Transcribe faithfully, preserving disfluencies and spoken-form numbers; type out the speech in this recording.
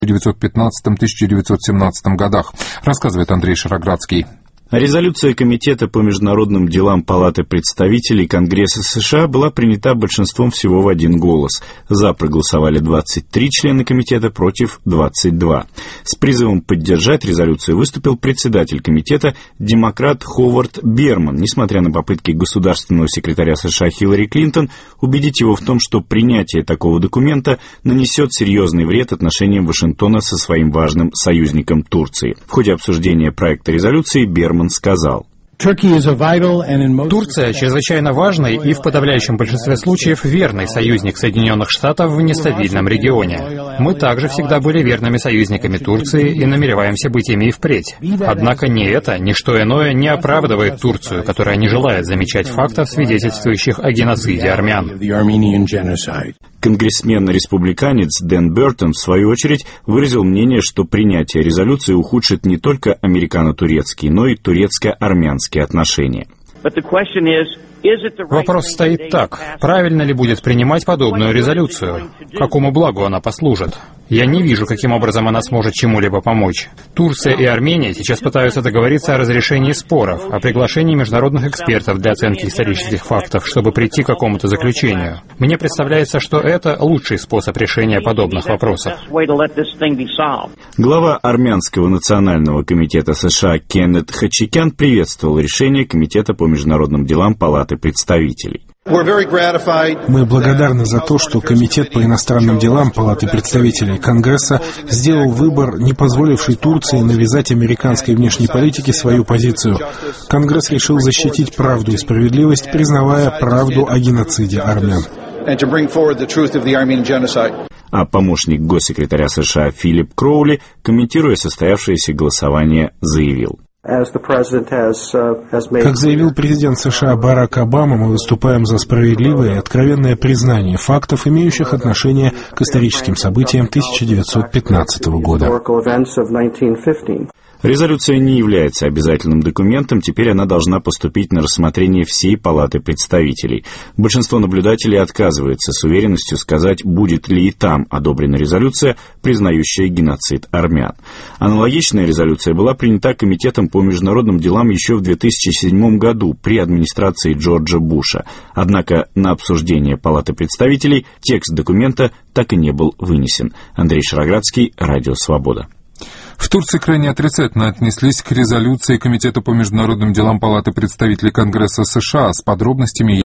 тысяча девятьсот пятнадцатом — тысяча девятьсот семнадцатом годах, рассказывает Андрей Шароградский. Резолюция Комитета по международным делам Палаты представителей Конгресса США была принята большинством всего в один голос. За проголосовали двадцать три члена комитета, против двадцать два. С призывом поддержать резолюцию выступил председатель комитета, демократ Ховард Берман, несмотря на попытки государственного секретаря США Хиллари Клинтон убедить его в том, что принятие такого документа нанесет серьезный вред отношениям Вашингтона со своим важным союзником Турцией. В ходе обсуждения проекта резолюции Берман сказал: Турция чрезвычайно важный и в подавляющем большинстве случаев верный союзник Соединенных Штатов в нестабильном регионе. Мы также всегда были верными союзниками Турции и намереваемся быть ими и впредь. Однако ни это, ни что иное не оправдывает Турцию, которая не желает замечать фактов, свидетельствующих о геноциде армян. Конгрессмен-республиканец Дэн Бертон, в свою очередь, выразил мнение, что принятие резолюции ухудшит не только американо-турецкие, но и турецко-армянские отношения. Вопрос стоит так: правильно ли будет принимать подобную резолюцию? Какому благу она послужит? Я не вижу, каким образом она сможет чему-либо помочь. Турция и Армения сейчас пытаются договориться о разрешении споров, о приглашении международных экспертов для оценки исторических фактов, чтобы прийти к какому-то заключению. Мне представляется, что это лучший способ решения подобных вопросов. Глава Армянского национального комитета США Кеннет Хачикян приветствовал решение Комитета по международным делам Палаты представителей. Мы благодарны за то, что Комитет по иностранным делам Палаты представителей Конгресса сделал выбор, не позволивший Турции навязать американской внешней политике свою позицию. Конгресс решил защитить правду и справедливость, признавая правду о геноциде армян. А помощник госсекретаря США Филипп Кроули, комментируя состоявшееся голосование, заявил: Как заявил президент США Барак Обама, мы выступаем за справедливое и откровенное признание фактов, имеющих отношение к историческим событиям тысяча девятьсот пятнадцатого года. Резолюция не является обязательным документом, теперь она должна поступить на рассмотрение всей Палаты представителей. Большинство наблюдателей отказывается с уверенностью сказать, будет ли и там одобрена резолюция, признающая геноцид армян. Аналогичная резолюция была принята Комитетом по международным делам еще в две тысячи седьмом году при администрации Джорджа Буша. Однако на обсуждение Палаты представителей текст документа так и не был вынесен. Андрей Шароградский, Радио Свобода. В Турции крайне отрицательно отнеслись к резолюции Комитета по международным делам Палаты представителей Конгресса США с подробностями